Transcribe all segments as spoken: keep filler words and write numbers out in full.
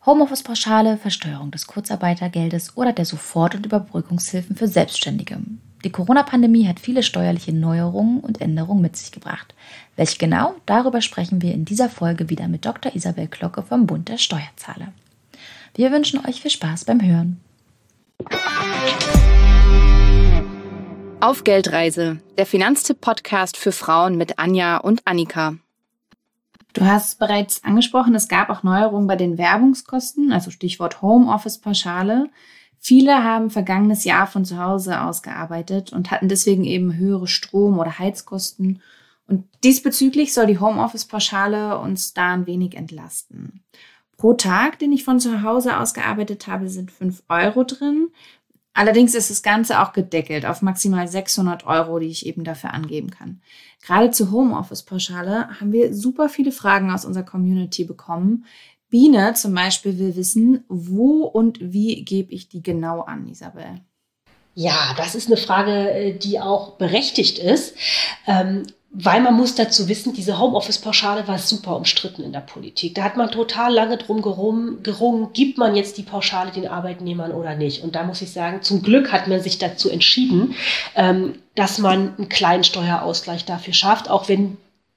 Homeoffice-Pauschale, Versteuerung des Kurzarbeitergeldes oder der Sofort- und Überbrückungshilfen für Selbstständige. Die Corona-Pandemie hat viele steuerliche Neuerungen und Änderungen mit sich gebracht. Welche genau? Darüber sprechen wir in dieser Folge wieder mit Doktor Isabel Glocke vom Bund der Steuerzahler. Wir wünschen euch viel Spaß beim Hören. Auf Geldreise, der Finanztipp-Podcast für Frauen mit Anja und Annika. Du hast bereits angesprochen, es gab auch Neuerungen bei den Werbungskosten, also Stichwort Homeoffice-Pauschale. Viele haben vergangenes Jahr von zu Hause aus gearbeitet und hatten deswegen eben höhere Strom- oder Heizkosten. Und diesbezüglich soll die Homeoffice-Pauschale uns da ein wenig entlasten. Pro Tag, den ich von zu Hause aus gearbeitet habe, sind fünf Euro drin. Allerdings ist das Ganze auch gedeckelt auf maximal sechshundert Euro, die ich eben dafür angeben kann. Gerade zur Homeoffice-Pauschale haben wir super viele Fragen aus unserer Community bekommen. Biene zum Beispiel will wissen, wo und wie gebe ich die genau an, Isabel? Ja, das ist eine Frage, die auch berechtigt ist, ähm, weil man muss dazu wissen, diese Homeoffice-Pauschale war super umstritten in der Politik. Da hat man total lange drum gerungen, gerungen, gibt man jetzt die Pauschale den Arbeitnehmern oder nicht. Und da muss ich sagen, zum Glück hat man sich dazu entschieden, ähm, dass man einen kleinen Steuerausgleich dafür schafft, auch wenn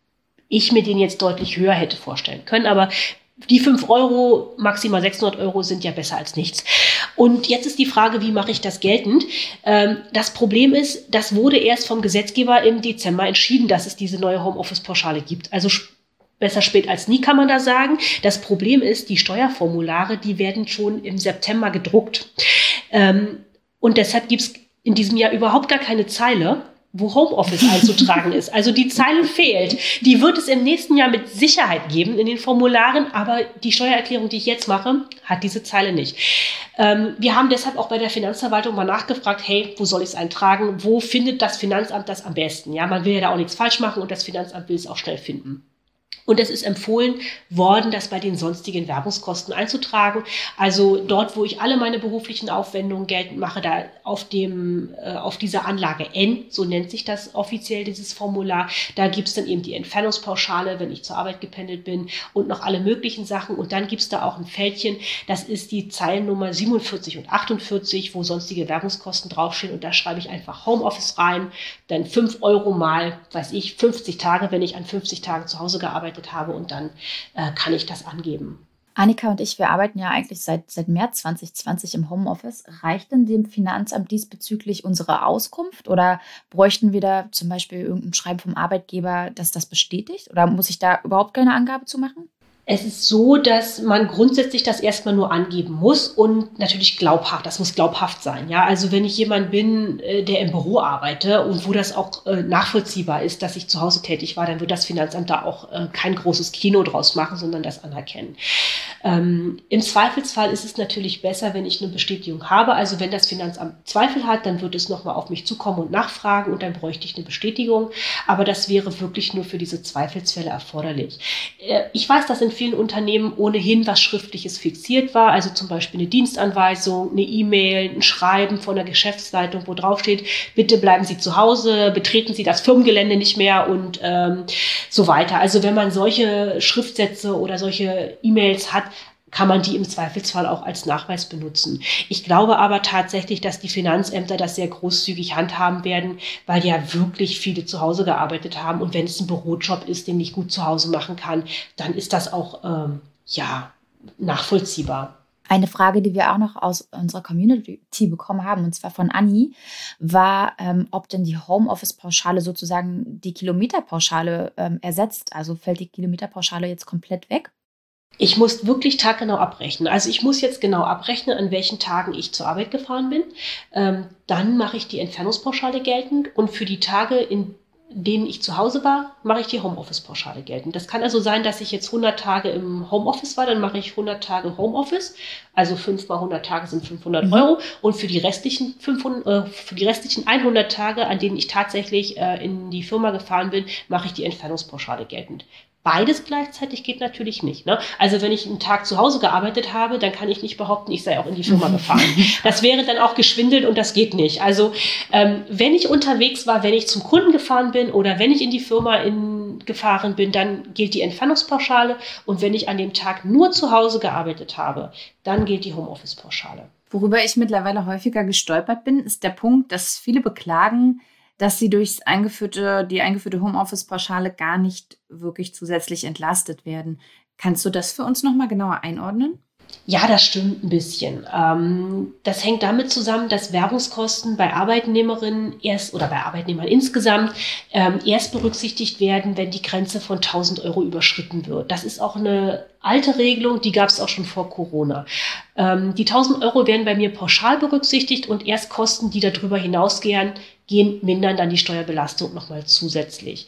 ich mir den jetzt deutlich höher hätte vorstellen können. Aber die fünf Euro, maximal sechshundert Euro sind ja besser als nichts. Und jetzt ist die Frage, wie mache ich das geltend? Ähm, das Problem ist, das wurde erst vom Gesetzgeber im Dezember entschieden, dass es diese neue Homeoffice-Pauschale gibt. Also sp- besser spät als nie, kann man da sagen. Das Problem ist, die Steuerformulare, die werden schon im September gedruckt. Ähm, und deshalb gibt es in diesem Jahr überhaupt gar keine Zeile, wo Homeoffice einzutragen ist. Also die Zeile fehlt. Die wird es im nächsten Jahr mit Sicherheit geben in den Formularen, aber die Steuererklärung, die ich jetzt mache, hat diese Zeile nicht. Ähm, wir haben deshalb auch bei der Finanzverwaltung mal nachgefragt, hey, wo soll ich es eintragen? Wo findet das Finanzamt das am besten? Ja, man will ja da auch nichts falsch machen und das Finanzamt will es auch schnell finden. Und es ist empfohlen worden, das bei den sonstigen Werbungskosten einzutragen. Also dort, wo ich alle meine beruflichen Aufwendungen geltend mache, da auf dem, äh, auf dieser Anlage N, so nennt sich das offiziell, dieses Formular, da gibt es dann eben die Entfernungspauschale, wenn ich zur Arbeit gependelt bin und noch alle möglichen Sachen. Und dann gibt es da auch ein Feldchen, das ist die Zeilennummer siebenundvierzig und achtundvierzig, wo sonstige Werbungskosten draufstehen. Und da schreibe ich einfach Homeoffice rein, dann fünf Euro mal, weiß ich, fünfzig Tage, wenn ich an fünfzig Tagen zu Hause gearbeitet habe und dann äh, kann ich das angeben. Annika und ich, wir arbeiten ja eigentlich seit, seit März zwanzig zwanzig im Homeoffice. Reicht denn dem Finanzamt diesbezüglich unsere Auskunft oder bräuchten wir da zum Beispiel irgendein Schreiben vom Arbeitgeber, das das bestätigt? Oder muss ich da überhaupt keine Angabe zu machen? Es ist so, dass man grundsätzlich das erstmal nur angeben muss und natürlich glaubhaft, das muss glaubhaft sein. Ja, also wenn ich jemand bin, der im Büro arbeite und wo das auch nachvollziehbar ist, dass ich zu Hause tätig war, dann wird das Finanzamt da auch kein großes Kino draus machen, sondern das anerkennen. Ähm, im Zweifelsfall ist es natürlich besser, wenn ich eine Bestätigung habe. Also wenn das Finanzamt Zweifel hat, dann wird es nochmal auf mich zukommen und nachfragen und dann bräuchte ich eine Bestätigung. Aber das wäre wirklich nur für diese Zweifelsfälle erforderlich. Äh, ich weiß, dass in vielen Unternehmen ohnehin was Schriftliches fixiert war, also zum Beispiel eine Dienstanweisung, eine E-Mail, ein Schreiben von der Geschäftsleitung, wo drauf steht, bitte bleiben Sie zu Hause, betreten Sie das Firmengelände nicht mehr und ähm, so weiter. Also wenn man solche Schriftsätze oder solche E-Mails hat, kann man die im Zweifelsfall auch als Nachweis benutzen. Ich glaube aber tatsächlich, dass die Finanzämter das sehr großzügig handhaben werden, weil ja wirklich viele zu Hause gearbeitet haben. Und wenn es ein Bürojob ist, den ich gut zu Hause machen kann, dann ist das auch ähm, ja, nachvollziehbar. Eine Frage, die wir auch noch aus unserer Community bekommen haben, und zwar von Anni, war, ähm, ob denn die Homeoffice-Pauschale sozusagen die Kilometerpauschale ähm, ersetzt. Also fällt die Kilometerpauschale jetzt komplett weg? Ich muss wirklich taggenau abrechnen. Also ich muss jetzt genau abrechnen, an welchen Tagen ich zur Arbeit gefahren bin. Ähm, dann mache ich die Entfernungspauschale geltend und für die Tage, in denen ich zu Hause war, mache ich die Homeoffice-Pauschale geltend. Das kann also sein, dass ich jetzt hundert Tage im Homeoffice war, dann mache ich hundert Tage Homeoffice, also fünf mal hundert Tage sind fünfhundert mhm. Euro und für die restlichen fünfhundert, äh, für die restlichen hundert Tage, an denen ich tatsächlich äh, in die Firma gefahren bin, mache ich die Entfernungspauschale geltend. Beides gleichzeitig geht natürlich nicht. Ne? Also wenn ich einen Tag zu Hause gearbeitet habe, dann kann ich nicht behaupten, ich sei auch in die Firma gefahren. Das wäre dann auch geschwindelt und das geht nicht. Also ähm, wenn ich unterwegs war, wenn ich zum Kunden gefahren bin oder wenn ich in die Firma in, gefahren bin, dann gilt die Entfernungspauschale. Und wenn ich an dem Tag nur zu Hause gearbeitet habe, dann gilt die Homeoffice-Pauschale. Worüber ich mittlerweile häufiger gestolpert bin, ist der Punkt, dass viele beklagen, dass sie durch eingeführte, die eingeführte Homeoffice-Pauschale gar nicht wirklich zusätzlich entlastet werden. Kannst du das für uns nochmal genauer einordnen? Ja, das stimmt ein bisschen. Ähm, das hängt damit zusammen, dass Werbungskosten bei Arbeitnehmerinnen erst oder bei Arbeitnehmern insgesamt ähm, erst berücksichtigt werden, wenn die Grenze von tausend Euro überschritten wird. Das ist auch eine alte Regelung, die gab es auch schon vor Corona. Ähm, die tausend Euro werden bei mir pauschal berücksichtigt und erst Kosten, die darüber hinausgehen, gehen, mindern dann die Steuerbelastung nochmal zusätzlich.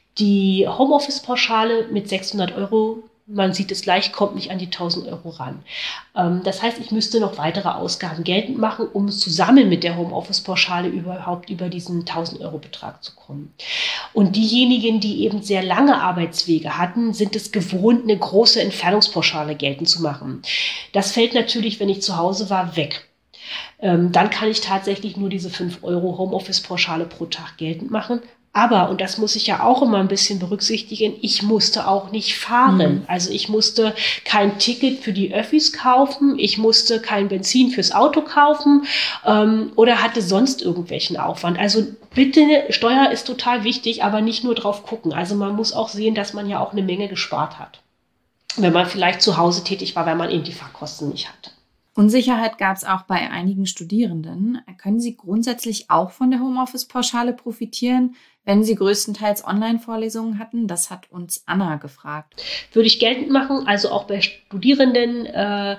Die Homeoffice-Pauschale mit sechshundert Euro, man sieht es gleich, kommt nicht an die tausend Euro ran. Ähm, das heißt, ich müsste noch weitere Ausgaben geltend machen, um zusammen mit der Homeoffice-Pauschale überhaupt über diesen tausend Euro Betrag zu kommen. Und diejenigen, die eben sehr lange Arbeitswege hatten, sind es gewohnt, eine große Entfernungspauschale geltend zu machen. Das fällt natürlich, wenn ich zu Hause war, weg. Ähm, dann kann ich tatsächlich nur diese fünf Euro Homeoffice-Pauschale pro Tag geltend machen. Aber, und das muss ich ja auch immer ein bisschen berücksichtigen, ich musste auch nicht fahren. Mhm. Also ich musste kein Ticket für die Öffis kaufen, ich musste kein Benzin fürs Auto kaufen ähm, oder hatte sonst irgendwelchen Aufwand. Also bitte, Steuer ist total wichtig, aber nicht nur drauf gucken. Also man muss auch sehen, dass man ja auch eine Menge gespart hat, wenn man vielleicht zu Hause tätig war, weil man eben die Fahrkosten nicht hatte. Unsicherheit gab es auch bei einigen Studierenden. Können sie grundsätzlich auch von der Homeoffice-Pauschale profitieren, wenn sie größtenteils Online-Vorlesungen hatten? Das hat uns Anna gefragt. Würde ich geltend machen, also auch bei Studierenden, äh,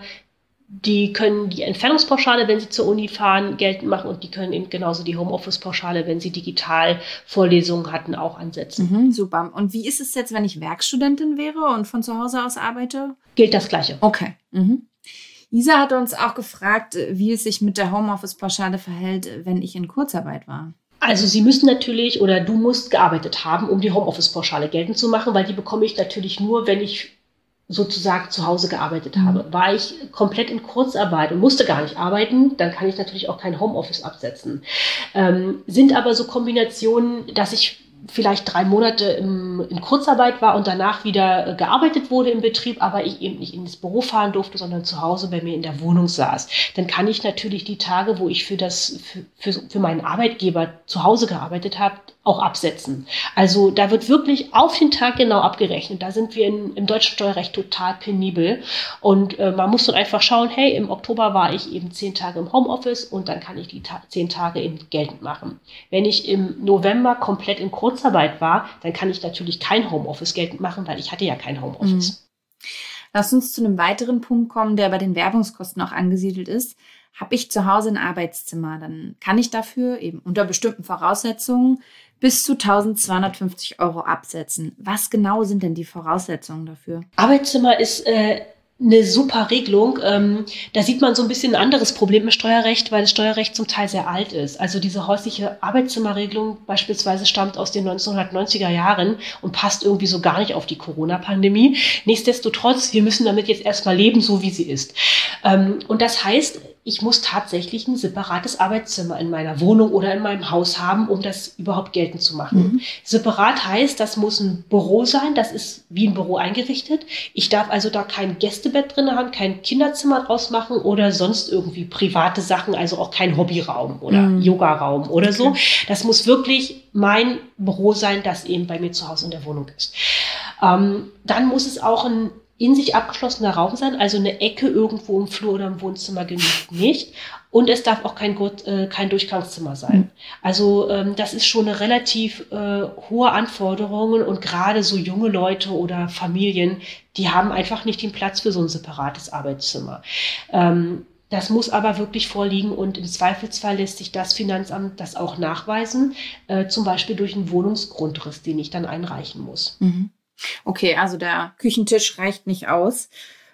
die können die Entfernungspauschale, wenn sie zur Uni fahren, geltend machen und die können eben genauso die Homeoffice-Pauschale, wenn sie digital Vorlesungen hatten, auch ansetzen. Mhm, super. Und wie ist es jetzt, wenn ich Werkstudentin wäre und von zu Hause aus arbeite? Gilt das Gleiche. Okay. Mhm. Isa hat uns auch gefragt, wie es sich mit der Homeoffice-Pauschale verhält, wenn ich in Kurzarbeit war. Also Sie müssen natürlich oder du musst gearbeitet haben, um die Homeoffice-Pauschale geltend zu machen, weil die bekomme ich natürlich nur, wenn ich sozusagen zu Hause gearbeitet habe. Mhm. War ich komplett in Kurzarbeit und musste gar nicht arbeiten, dann kann ich natürlich auch kein Homeoffice absetzen. Ähm, sind aber so Kombinationen, dass ich vielleicht drei Monate im, in Kurzarbeit war und danach wieder äh, gearbeitet wurde im Betrieb, aber ich eben nicht ins Büro fahren durfte, sondern zu Hause bei mir in der Wohnung saß. Dann kann ich natürlich die Tage, wo ich für, das, für, für, für meinen Arbeitgeber zu Hause gearbeitet habe, auch absetzen. Also da wird wirklich auf den Tag genau abgerechnet. Da sind wir in, im deutschen Steuerrecht total penibel. Und äh, man muss dann einfach schauen, hey, im Oktober war ich eben zehn Tage im Homeoffice und dann kann ich die ta- zehn Tage eben geltend machen. Wenn ich im November komplett in Kurzarbeit war, dann kann ich natürlich kein Homeoffice geltend machen, weil ich hatte ja kein Homeoffice. Mhm. Lass uns zu einem weiteren Punkt kommen, der bei den Werbungskosten auch angesiedelt ist. Habe ich zu Hause ein Arbeitszimmer, dann kann ich dafür eben unter bestimmten Voraussetzungen bis zu eintausendzweihundertfünfzig Euro absetzen. Was genau sind denn die Voraussetzungen dafür? Arbeitszimmer ist äh, eine super Regelung. Ähm, da sieht man so ein bisschen ein anderes Problem im Steuerrecht, weil das Steuerrecht zum Teil sehr alt ist. Also diese häusliche Arbeitszimmerregelung beispielsweise stammt aus den neunzehnhundertneunziger Jahren und passt irgendwie so gar nicht auf die Corona-Pandemie. Nichtsdestotrotz, wir müssen damit jetzt erstmal leben, so wie sie ist. Ähm, und das heißt, ich muss tatsächlich ein separates Arbeitszimmer in meiner Wohnung oder in meinem Haus haben, um das überhaupt geltend zu machen. Mhm. Separat heißt, das muss ein Büro sein, das ist wie ein Büro eingerichtet. Ich darf also da kein Gästebett drin haben, kein Kinderzimmer draus machen oder sonst irgendwie private Sachen, also auch kein Hobbyraum oder mhm. Yogaraum oder okay. so. Das muss wirklich mein Büro sein, das eben bei mir zu Hause in der Wohnung ist. Ähm, dann muss es auch ein in sich abgeschlossener Raum sein, also eine Ecke irgendwo im Flur oder im Wohnzimmer genügt nicht. Und es darf auch kein, äh, kein Durchgangszimmer sein. Mhm. Also ähm, das ist schon eine relativ äh, hohe Anforderung und gerade so junge Leute oder Familien, die haben einfach nicht den Platz für so ein separates Arbeitszimmer. Ähm, das muss aber wirklich vorliegen und im Zweifelsfall lässt sich das Finanzamt das auch nachweisen, äh, zum Beispiel durch einen Wohnungsgrundriss, den ich dann einreichen muss. Mhm. Okay, also der Küchentisch reicht nicht aus.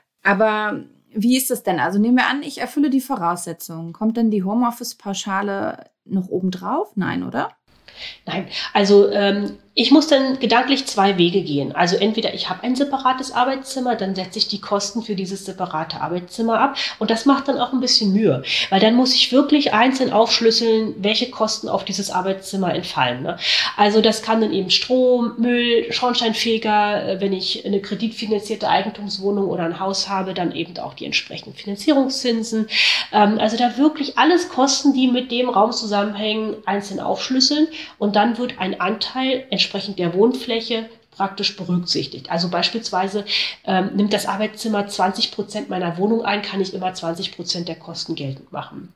Aber wie ist es denn? Also nehmen wir an, ich erfülle die Voraussetzungen. Kommt denn die Homeoffice-Pauschale noch obendrauf? Nein, oder? Nein, also ähm, ich muss dann gedanklich zwei Wege gehen. Also entweder ich habe ein separates Arbeitszimmer, dann setze ich die Kosten für dieses separate Arbeitszimmer ab und das macht dann auch ein bisschen Mühe, weil dann muss ich wirklich einzeln aufschlüsseln, welche Kosten auf dieses Arbeitszimmer entfallen. Ne? Also das kann dann eben Strom, Müll, Schornsteinfeger, wenn ich eine kreditfinanzierte Eigentumswohnung oder ein Haus habe, dann eben auch die entsprechenden Finanzierungszinsen. Ähm, also da wirklich alles Kosten, die mit dem Raum zusammenhängen, einzeln aufschlüsseln und dann wird ein Anteil entsprechend der Wohnfläche praktisch berücksichtigt. Also beispielsweise ähm, nimmt das Arbeitszimmer zwanzig Prozent meiner Wohnung ein, kann ich immer zwanzig Prozent der Kosten geltend machen.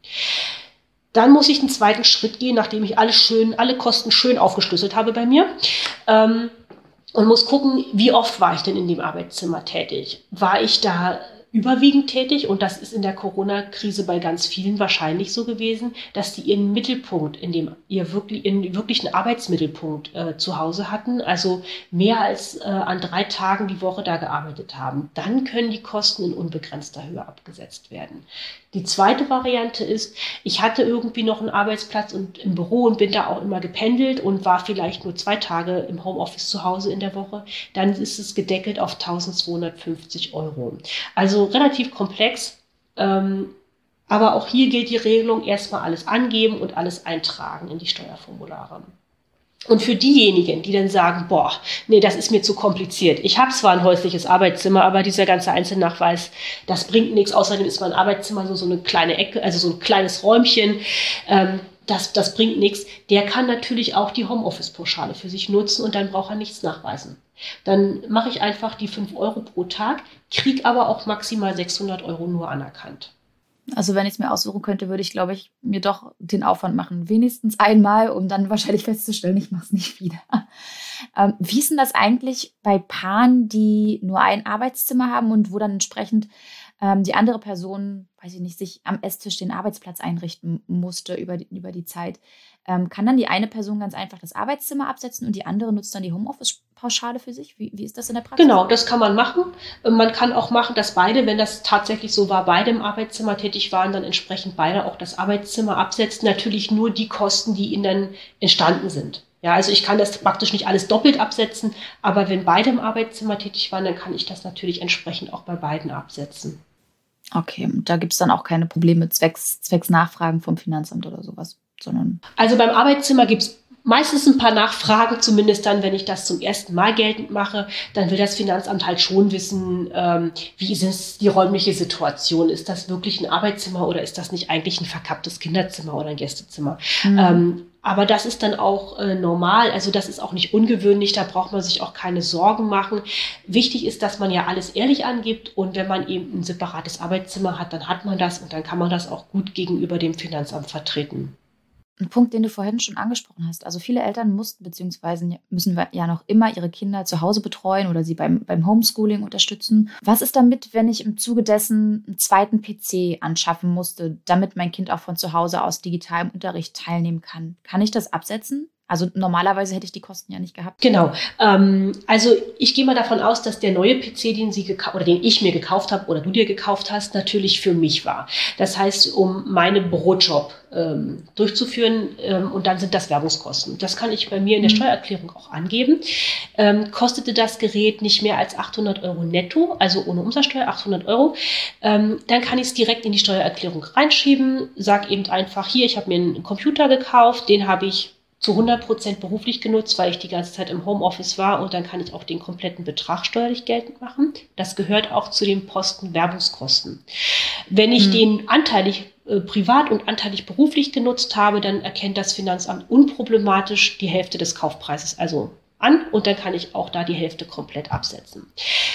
Dann muss ich einen zweiten Schritt gehen, nachdem ich alles schön, alle Kosten schön aufgeschlüsselt habe bei mir. Ähm, und muss gucken, wie oft war ich denn in dem Arbeitszimmer tätig? War ich da überwiegend tätig, und das ist in der Corona-Krise bei ganz vielen wahrscheinlich so gewesen, dass die ihren Mittelpunkt, in dem ihr wirklich, ihren wirklichen Arbeitsmittelpunkt äh, zu Hause hatten, also mehr als äh, an drei Tagen die Woche da gearbeitet haben. Dann können die Kosten in unbegrenzter Höhe abgesetzt werden. Die zweite Variante ist, ich hatte irgendwie noch einen Arbeitsplatz und im Büro und bin da auch immer gependelt und war vielleicht nur zwei Tage im Homeoffice zu Hause in der Woche. Dann ist es gedeckelt auf eintausendzweihundertfünfzig Euro. Also relativ komplex, ähm, aber auch hier gilt die Regelung, erstmal alles angeben und alles eintragen in die Steuerformulare. Und für diejenigen, die dann sagen, boah, nee, das ist mir zu kompliziert. Ich habe zwar ein häusliches Arbeitszimmer, aber dieser ganze Einzelnachweis, das bringt nichts. Außerdem ist mein Arbeitszimmer so, so eine kleine Ecke, also so ein kleines Räumchen. Ähm, das, das bringt nichts. Der kann natürlich auch die Homeoffice-Pauschale für sich nutzen und dann braucht er nichts nachweisen. Dann mache ich einfach die fünf Euro pro Tag, kriege aber auch maximal sechshundert Euro nur anerkannt. Also wenn ich es mir aussuchen könnte, würde ich, glaube ich, mir doch den Aufwand machen. Wenigstens einmal, um dann wahrscheinlich festzustellen, ich mache es nicht wieder. Ähm, wie ist denn das eigentlich bei Paaren, die nur ein Arbeitszimmer haben und wo dann entsprechend ähm, die andere Person, weiß ich nicht, sich am Esstisch den Arbeitsplatz einrichten musste über die, über die Zeit? Ähm, kann dann die eine Person ganz einfach das Arbeitszimmer absetzen und die andere nutzt dann die Homeoffice-Pauschale für sich? Wie, wie ist das in der Praxis? Genau, das kann man machen. Man kann auch machen, dass beide, wenn das tatsächlich so war, beide im Arbeitszimmer tätig waren, dann entsprechend beide auch das Arbeitszimmer absetzen. Natürlich nur die Kosten, die ihnen dann entstanden sind. Ja, also ich kann das praktisch nicht alles doppelt absetzen, aber wenn beide im Arbeitszimmer tätig waren, dann kann ich das natürlich entsprechend auch bei beiden absetzen. Okay, da gibt es dann auch keine Probleme zwecks, zwecks Nachfragen vom Finanzamt oder sowas, sondern... Also beim Arbeitszimmer gibt es meistens ein paar Nachfragen, zumindest dann, wenn ich das zum ersten Mal geltend mache, dann will das Finanzamt halt schon wissen, ähm, wie ist es die räumliche Situation? Ist das wirklich ein Arbeitszimmer oder ist das nicht eigentlich ein verkapptes Kinderzimmer oder ein Gästezimmer? Mhm. Ähm, aber das ist dann auch äh, normal, also das ist auch nicht ungewöhnlich, da braucht man sich auch keine Sorgen machen. Wichtig ist, dass man ja alles ehrlich angibt und wenn man eben ein separates Arbeitszimmer hat, dann hat man das und dann kann man das auch gut gegenüber dem Finanzamt vertreten. Ein Punkt, den du vorhin schon angesprochen hast. Also viele Eltern mussten bzw. müssen ja noch immer ihre Kinder zu Hause betreuen oder sie beim, beim Homeschooling unterstützen. Was ist damit, wenn ich im Zuge dessen einen zweiten P C anschaffen musste, damit mein Kind auch von zu Hause aus digital im Unterricht teilnehmen kann? Kann ich das absetzen? Also normalerweise hätte ich die Kosten ja nicht gehabt. Genau. Ähm, also ich gehe mal davon aus, dass der neue P C, den Sie gekau- oder den ich mir gekauft habe oder du dir gekauft hast, natürlich für mich war. Das heißt, um meinen Brotjob ähm, durchzuführen ähm, und dann sind das Werbungskosten. Das kann ich bei mir in der Steuererklärung auch angeben. Ähm, kostete das Gerät nicht mehr als achthundert Euro netto, also ohne Umsatzsteuer achthundert Euro, ähm, dann kann ich es direkt in die Steuererklärung reinschieben. Sag eben einfach, hier, ich habe mir einen Computer gekauft, den habe ich zu hundert Prozent beruflich genutzt, weil ich die ganze Zeit im Homeoffice war und dann kann ich auch den kompletten Betrag steuerlich geltend machen. Das gehört auch zu den Posten Werbungskosten. Wenn ich hm. den anteilig äh, privat und anteilig beruflich genutzt habe, dann erkennt das Finanzamt unproblematisch die Hälfte des Kaufpreises also an und dann kann ich auch da die Hälfte komplett absetzen.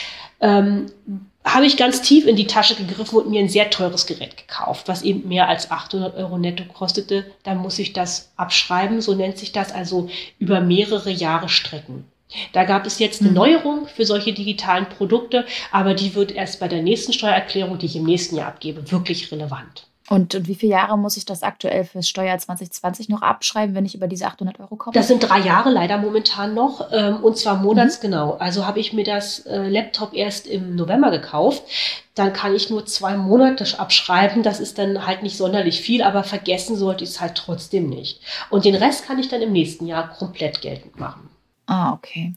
Ähm, habe ich ganz tief in die Tasche gegriffen und mir ein sehr teures Gerät gekauft, was eben mehr als achthundert Euro netto kostete, dann muss ich das abschreiben, so nennt sich das, also über mehrere Jahre strecken. Da gab es jetzt eine Neuerung für solche digitalen Produkte, aber die wird erst bei der nächsten Steuererklärung, die ich im nächsten Jahr abgebe, wirklich relevant. Und, und wie viele Jahre muss ich das aktuell fürs Steuerjahr zwanzig zwanzig noch abschreiben, wenn ich über diese achthundert Euro komme? Das sind drei Jahre leider momentan noch, ähm, und zwar monatsgenau. Mhm. Also habe ich mir das äh, Laptop erst im November gekauft. Dann kann ich nur zwei Monate abschreiben. Das ist dann halt nicht sonderlich viel, aber vergessen sollte ich es halt trotzdem nicht. Und den Rest kann ich dann im nächsten Jahr komplett geltend machen. Ah, okay.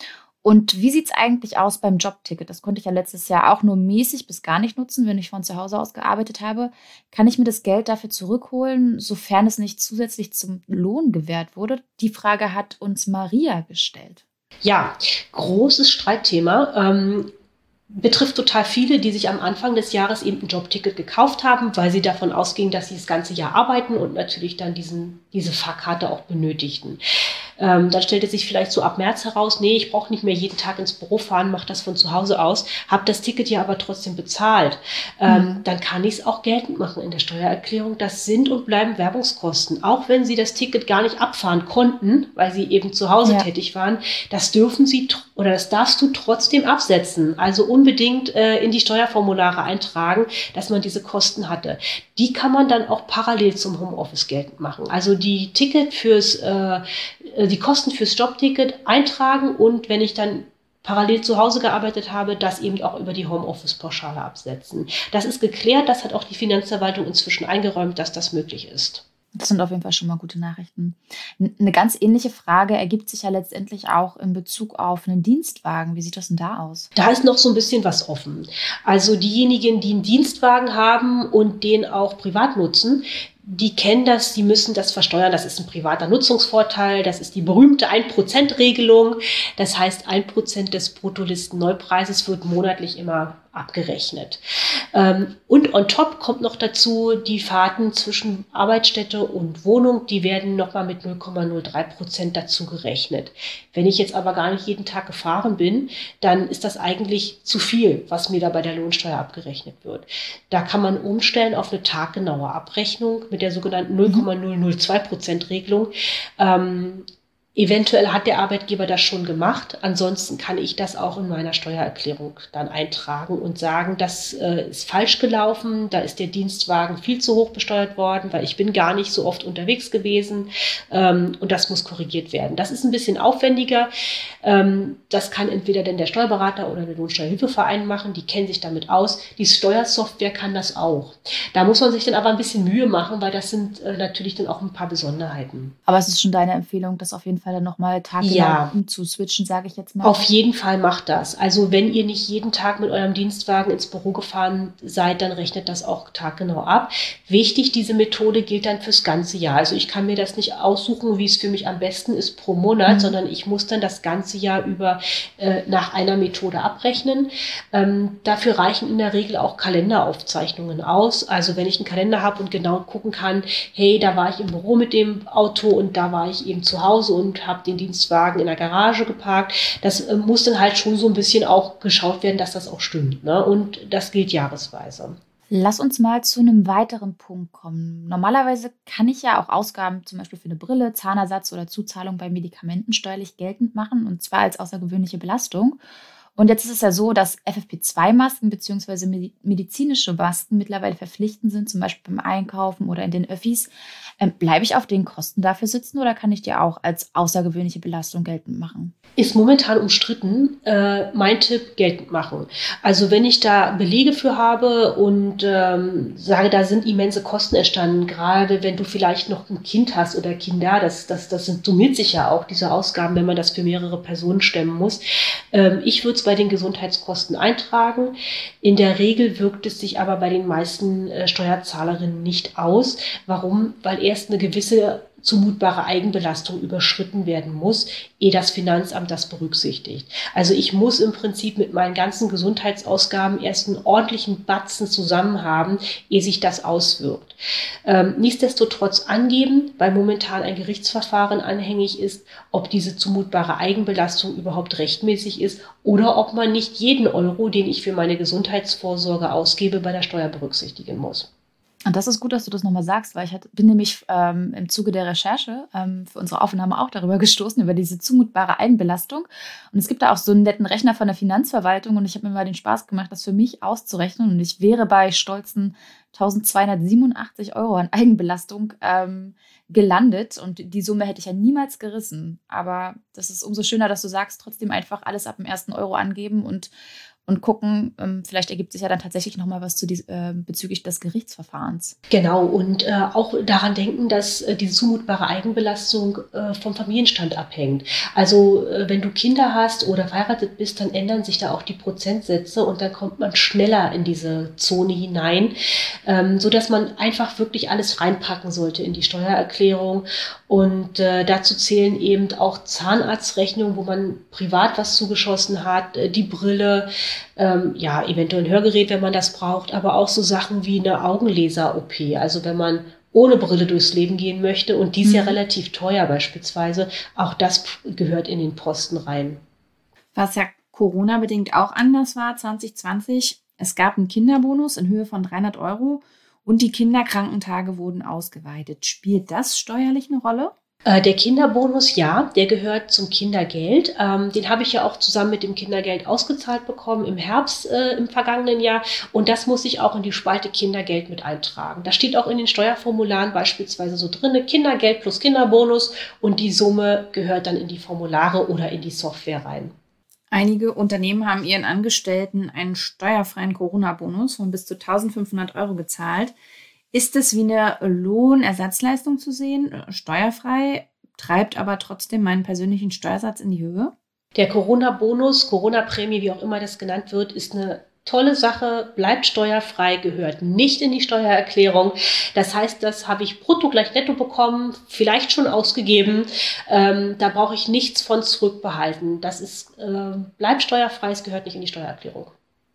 Und wie sieht es eigentlich aus beim Jobticket? Das konnte ich ja letztes Jahr auch nur mäßig bis gar nicht nutzen, wenn ich von zu Hause aus gearbeitet habe. Kann ich mir das Geld dafür zurückholen, sofern es nicht zusätzlich zum Lohn gewährt wurde? Die Frage hat uns Maria gestellt. Ja, großes Streitthema. Ähm, betrifft total viele, die sich am Anfang des Jahres eben ein Jobticket gekauft haben, weil sie davon ausgingen, dass sie das ganze Jahr arbeiten und natürlich dann diesen, diese Fahrkarte auch benötigten. Ähm, dann stellte sich vielleicht so ab März heraus, nee, ich brauche nicht mehr jeden Tag ins Büro fahren, mache das von zu Hause aus, habe das Ticket ja aber trotzdem bezahlt. Ähm, mhm. Dann kann ich es auch geltend machen in der Steuererklärung. Das sind und bleiben Werbungskosten. Auch wenn Sie das Ticket gar nicht abfahren konnten, weil Sie eben zu Hause ja. tätig waren, das dürfen Sie oder das darfst du trotzdem absetzen. Also unbedingt äh, in die Steuerformulare eintragen, dass man diese Kosten hatte. Die kann man dann auch parallel zum Homeoffice geltend machen. Also die Ticket fürs äh, die Kosten fürs Jobticket eintragen und wenn ich dann parallel zu Hause gearbeitet habe, das eben auch über die Homeoffice-Pauschale absetzen. Das ist geklärt, das hat auch die Finanzverwaltung inzwischen eingeräumt, dass das möglich ist. Das sind auf jeden Fall schon mal gute Nachrichten. Eine ganz ähnliche Frage ergibt sich ja letztendlich auch in Bezug auf einen Dienstwagen. Wie sieht das denn da aus? Da ist noch so ein bisschen was offen. Also diejenigen, die einen Dienstwagen haben und den auch privat nutzen, die kennen das, die müssen das versteuern. Das ist ein privater Nutzungsvorteil. Das ist die berühmte ein Prozent Regelung. Das heißt, ein Prozent des Bruttolisten-Neupreises wird monatlich immer abgerechnet. Und on top kommt noch dazu die Fahrten zwischen Arbeitsstätte und Wohnung. Die werden nochmal mit null Komma null drei Prozent dazu gerechnet. Wenn ich jetzt aber gar nicht jeden Tag gefahren bin, dann ist das eigentlich zu viel, was mir da bei der Lohnsteuer abgerechnet wird. Da kann man umstellen auf eine taggenaue Abrechnung mit der sogenannten null Komma null null zwei Prozent Regelung. Ähm, Eventuell hat der Arbeitgeber das schon gemacht. Ansonsten kann ich das auch in meiner Steuererklärung dann eintragen und sagen, das äh, ist falsch gelaufen, da ist der Dienstwagen viel zu hoch besteuert worden, weil ich bin gar nicht so oft unterwegs gewesen, ähm, und das muss korrigiert werden. Das ist ein bisschen aufwendiger. Ähm, das kann entweder denn der Steuerberater oder der Lohnsteuerhilfeverein machen, die kennen sich damit aus. Die Steuersoftware kann das auch. Da muss man sich dann aber ein bisschen Mühe machen, weil das sind äh, natürlich dann auch ein paar Besonderheiten. Aber es ist schon deine Empfehlung, das auf jeden Fall dann nochmal taggenau ja. umzuswitchen, sage ich jetzt mal. Auf jeden Fall macht das. Also wenn ihr nicht jeden Tag mit eurem Dienstwagen ins Büro gefahren seid, dann rechnet das auch taggenau ab. Wichtig, diese Methode gilt dann fürs ganze Jahr. Also ich kann mir das nicht aussuchen, wie es für mich am besten ist pro Monat, mhm. sondern ich muss dann das ganze Jahr über äh, nach einer Methode abrechnen. Ähm, dafür reichen in der Regel auch Kalenderaufzeichnungen aus. Also wenn ich einen Kalender habe und genau gucken kann, hey, da war ich im Büro mit dem Auto und da war ich eben zu Hause und habe den Dienstwagen in der Garage geparkt. Das äh, muss dann halt schon so ein bisschen auch geschaut werden, dass das auch stimmt. Ne? Und das gilt jahresweise. Lass uns mal zu einem weiteren Punkt kommen. Normalerweise kann ich ja auch Ausgaben zum Beispiel für eine Brille, Zahnersatz oder Zuzahlung bei Medikamenten steuerlich geltend machen, und zwar als außergewöhnliche Belastung. Und jetzt ist es ja so, dass F F P zwei Masken bzw. medizinische Masken mittlerweile verpflichtend sind, zum Beispiel beim Einkaufen oder in den Öffis. Ähm, bleibe ich auf den Kosten dafür sitzen oder kann ich die auch als außergewöhnliche Belastung geltend machen? Ist momentan umstritten. Äh, mein Tipp, geltend machen. Also wenn ich da Belege für habe und ähm, sage, da sind immense Kosten entstanden, gerade wenn du vielleicht noch ein Kind hast oder Kinder, das, das, das summiert sich ja auch, diese Ausgaben, wenn man das für mehrere Personen stemmen muss. Ähm, ich würde es bei den Gesundheitskosten eintragen. In der Regel wirkt es sich aber bei den meisten äh, Steuerzahlerinnen nicht aus. Warum? Weil erst eine gewisse zumutbare Eigenbelastung überschritten werden muss, ehe das Finanzamt das berücksichtigt. Also ich muss im Prinzip mit meinen ganzen Gesundheitsausgaben erst einen ordentlichen Batzen zusammen haben, ehe sich das auswirkt. Ähm, nichtsdestotrotz angeben, weil momentan ein Gerichtsverfahren anhängig ist, ob diese zumutbare Eigenbelastung überhaupt rechtmäßig ist oder ob man nicht jeden Euro, den ich für meine Gesundheitsvorsorge ausgebe, bei der Steuer berücksichtigen muss. Und das ist gut, dass du das nochmal sagst, weil ich hat, bin nämlich ähm, im Zuge der Recherche ähm, für unsere Aufnahme auch darüber gestoßen, über diese zumutbare Eigenbelastung. Und es gibt da auch so einen netten Rechner von der Finanzverwaltung und ich habe mir mal den Spaß gemacht, das für mich auszurechnen. Und ich wäre bei stolzen eintausendzweihundertsiebenundachtzig Euro an Eigenbelastung ähm, gelandet. Und die Summe hätte ich ja niemals gerissen. Aber das ist umso schöner, dass du sagst, trotzdem einfach alles ab dem ersten Euro angeben und Und gucken, ähm, vielleicht ergibt sich ja dann tatsächlich nochmal was zu die, äh, bezüglich des Gerichtsverfahrens. Genau, und äh, auch daran denken, dass äh, die zumutbare Eigenbelastung äh, vom Familienstand abhängt. Also äh, wenn du Kinder hast oder verheiratet bist, dann ändern sich da auch die Prozentsätze und dann kommt man schneller in diese Zone hinein, ähm, sodass man einfach wirklich alles reinpacken sollte in die Steuererklärung. Und äh, dazu zählen eben auch Zahnarztrechnungen, wo man privat was zugeschossen hat, äh, die Brille, Ähm, ja, eventuell ein Hörgerät, wenn man das braucht, aber auch so Sachen wie eine Augenlaser-O P. Also wenn man ohne Brille durchs Leben gehen möchte und die ist mhm. ja relativ teuer beispielsweise, auch das gehört in den Posten rein. Was ja Corona-bedingt auch anders war, zwanzig zwanzig, es gab einen Kinderbonus in Höhe von dreihundert Euro und die Kinderkrankentage wurden ausgeweitet. Spielt das steuerlich eine Rolle? Der Kinderbonus, ja, der gehört zum Kindergeld. Ähm, den habe ich ja auch zusammen mit dem Kindergeld ausgezahlt bekommen im Herbst äh, im vergangenen Jahr. Und das muss ich auch in die Spalte Kindergeld mit eintragen. Da steht auch in den Steuerformularen beispielsweise so drin, Kindergeld plus Kinderbonus. Und die Summe gehört dann in die Formulare oder in die Software rein. Einige Unternehmen haben ihren Angestellten einen steuerfreien Corona-Bonus von bis zu eintausendfünfhundert Euro gezahlt. Ist es wie eine Lohnersatzleistung zu sehen, steuerfrei, treibt aber trotzdem meinen persönlichen Steuersatz in die Höhe? Der Corona-Bonus, Corona-Prämie, wie auch immer das genannt wird, ist eine tolle Sache, bleibt steuerfrei, gehört nicht in die Steuererklärung. Das heißt, das habe ich brutto gleich netto bekommen, vielleicht schon ausgegeben. Ähm, da brauche ich nichts von zurückbehalten. Das ist, äh, bleibt steuerfrei, es gehört nicht in die Steuererklärung.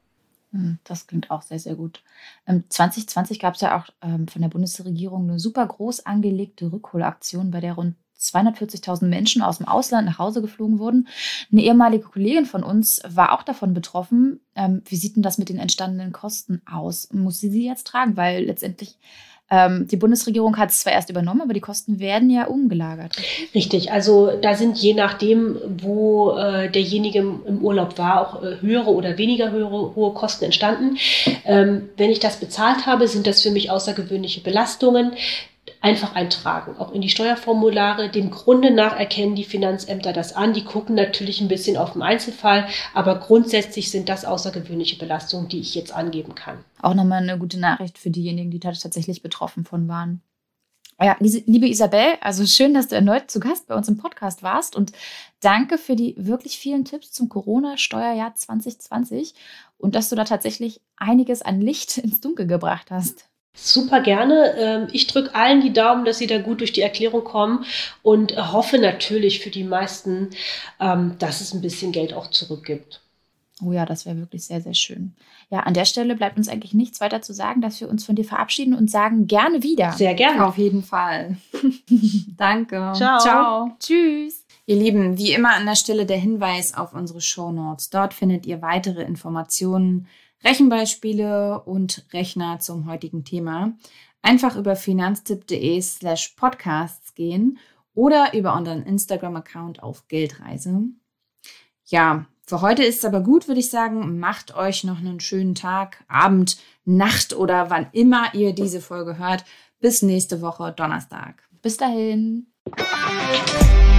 Das klingt auch sehr, sehr gut. Ähm, zwanzig zwanzig gab es ja auch ähm, von der Bundesregierung eine super groß angelegte Rückholaktion, bei der rund zweihundertvierzigtausend Menschen aus dem Ausland nach Hause geflogen wurden. Eine ehemalige Kollegin von uns war auch davon betroffen. Ähm, wie sieht denn das mit den entstandenen Kosten aus? Muss sie sie jetzt tragen? Weil letztendlich ähm, die Bundesregierung hat es zwar erst übernommen, aber die Kosten werden ja umgelagert. Richtig, also da sind je nachdem, wo äh, derjenige im Urlaub war, auch äh, höhere oder weniger höhere, hohe Kosten entstanden. Ähm, wenn ich das bezahlt habe, sind das für mich außergewöhnliche Belastungen. Einfach eintragen, auch in die Steuerformulare. Dem Grunde nach erkennen die Finanzämter das an. Die gucken natürlich ein bisschen auf den Einzelfall, aber grundsätzlich sind das außergewöhnliche Belastungen, die ich jetzt angeben kann. Auch nochmal eine gute Nachricht für diejenigen, die tatsächlich betroffen von waren. Ja, liebe Isabel, also schön, dass du erneut zu Gast bei uns im Podcast warst und danke für die wirklich vielen Tipps zum Corona-Steuerjahr zwanzig zwanzig und dass du da tatsächlich einiges an Licht ins Dunkel gebracht hast. Super gerne. Ich drücke allen die Daumen, dass sie da gut durch die Erklärung kommen und hoffe natürlich für die meisten, dass es ein bisschen Geld auch zurückgibt. Oh ja, das wäre wirklich sehr, sehr schön. Ja, an der Stelle bleibt uns eigentlich nichts weiter zu sagen, dass wir uns von dir verabschieden und sagen gerne wieder. Sehr gerne. Auf jeden Fall. Danke. Ciao. Ciao. Tschüss. Ihr Lieben, wie immer an der Stelle der Hinweis auf unsere Shownotes. Dort findet ihr weitere Informationen, Rechenbeispiele und Rechner zum heutigen Thema. Einfach über finanztipp.de slash podcasts gehen oder über unseren Instagram-Account auf Geldreise. Ja, für heute ist es aber gut, würde ich sagen. Macht euch noch einen schönen Tag, Abend, Nacht oder wann immer ihr diese Folge hört. Bis nächste Woche Donnerstag. Bis dahin.